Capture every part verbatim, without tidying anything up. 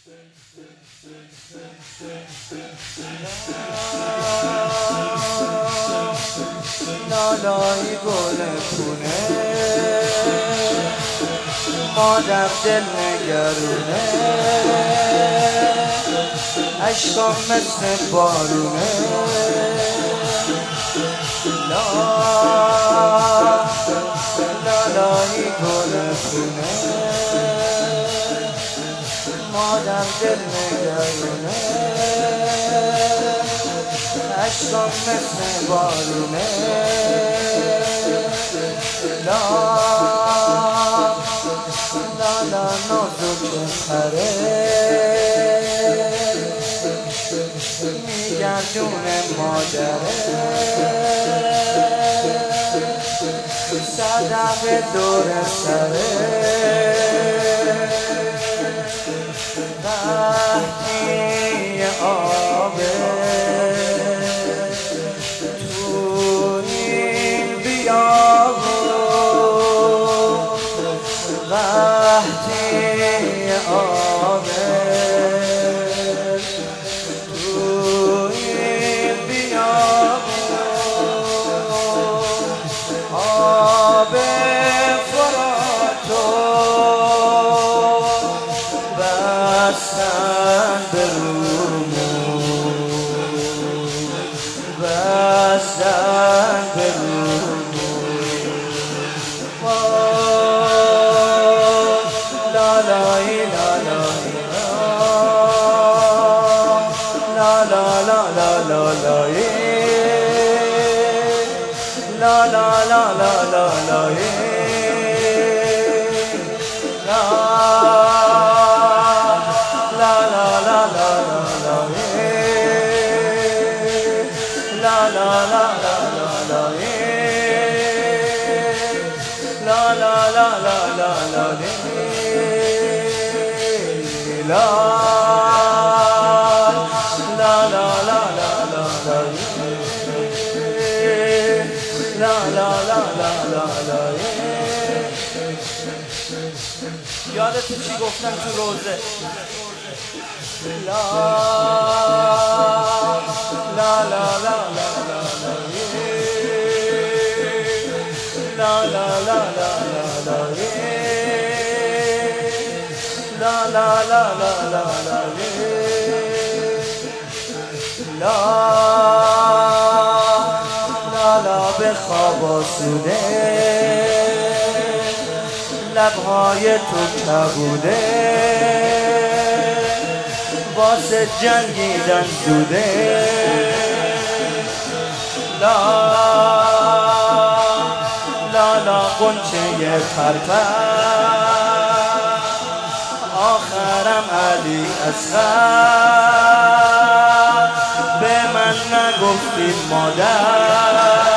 لالایی گل پونه مادر دل نگرونه عشقام مثل بارونه لا لالایی گل پونه مادر دل نگرونه عشقام مثل بارونه لا لا لا نازک پره میگردونه مادره صدق دور سره وقتی آبه تو این بیابون وقتی آبه تو این بیابون آب فراتو بستن به رومون بستن به رومون لالایی لالایی لا لا لا لا لالایی لا لا لا لا لالایی لا لا لا لا لا لالایی لا لا لا لا لالایی لا لا لا لا لا لالایی لا لا لا لا لا لالایی لا لا لا لا لا لا یادت چی گفتم تو روزه لا لا لا لا لا لا لا لا لا لا لا لا لا لا لا لا لا لا لا به خواب آسوده لبهای تو کبوده واسه جنگیدن زوده لا لا لا قنچه پرپر آخرم علی اصغر به من نگفتید مادر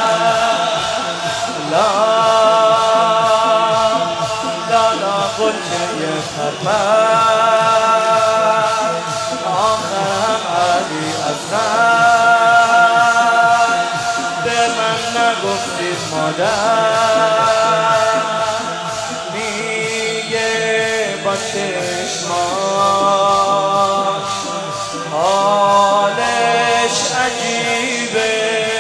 لا لا لا قنچه پرپر آخرم علی اصغر به من نگفتید مادر میگه با چشماش حالش عجیبه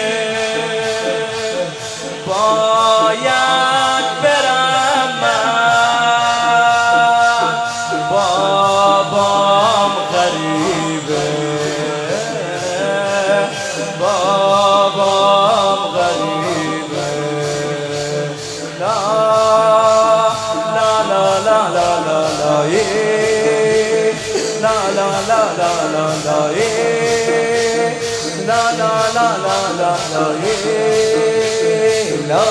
باید برم من بابام غریبه بابام غریبه لا لا لا لا لا لا لا لا لا لا لا لا لا لا لا لا لا لا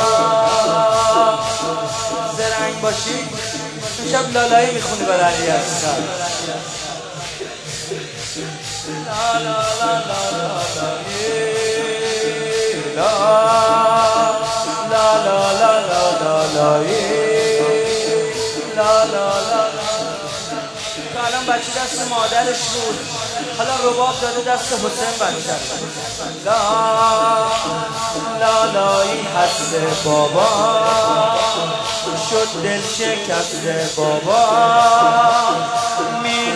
زرنگ باشی شب لالایی میخونی برای علی اصغر لا لا لا لا لا لا لا لا لا لا لا لا لا که الان بچه دست مادرش بود حالا رباب داده دست حسین بچه لا لالایی هست بابا شد دل شکست بابا می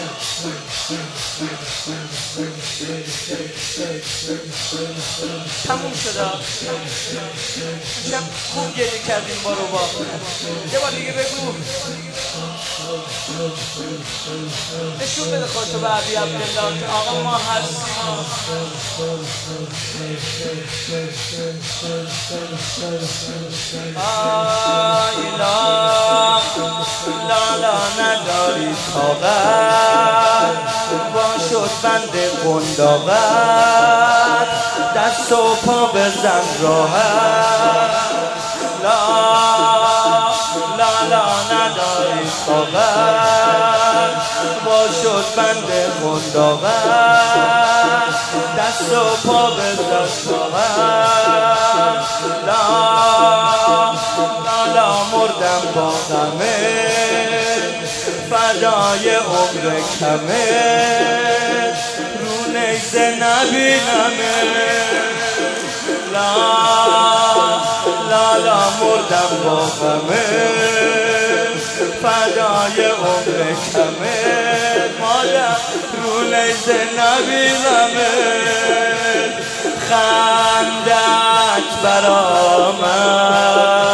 تموم شده. چه خوب گریه کردیم با رو با یه بار دیگه بگو نشون بده خودتو به عبی عبدالله که آقا ما هستیم. آیلا لالا نداری طاقت با شد بند قنداقت دست و پا بزن راحت. لا لالا نداری طاقت با شد بند قنداقت دست و پا بزن راحت. لا لالا مردم با غمه فدای عمر کمه رو نیزه نبینمه. لا لالا مردم با غمه فدای عمر کمه مادر رو نیزه نبینمه. خندت برا من